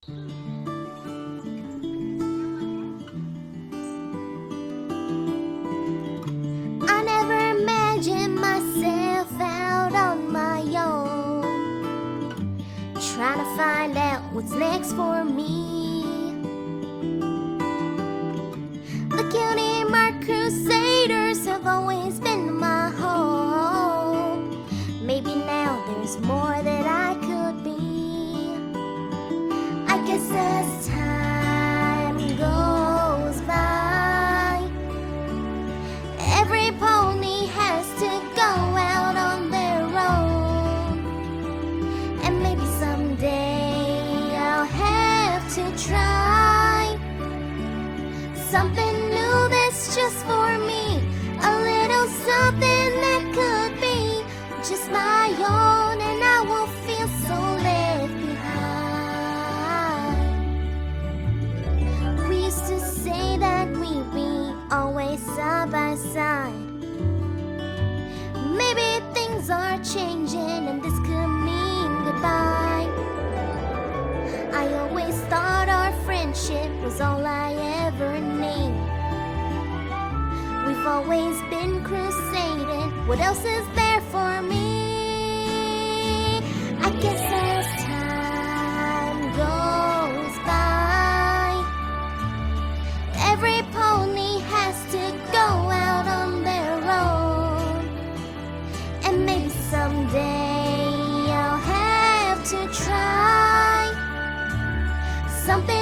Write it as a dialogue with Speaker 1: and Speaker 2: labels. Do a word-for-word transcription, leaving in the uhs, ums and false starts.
Speaker 1: I never imagined myself out on my own, trying to find out what's next for me. The Cutie Mark Crusaders have always been my home. Maybe now there's more that I could be. I guess as time goes by, every pony has to go out on their own. And maybe someday I'll have to try something new that's just for me, a little something that could be just my own, and I won't feel so left behind. We used to say that we'd be always side by side. Maybe things are changing and this could mean goodbye. I always thought our friendship was all I ever need. We've always been crusading. What else is there for me? I guess as time goes by, every pony has to go out on their own. And maybe someday I'll have to try something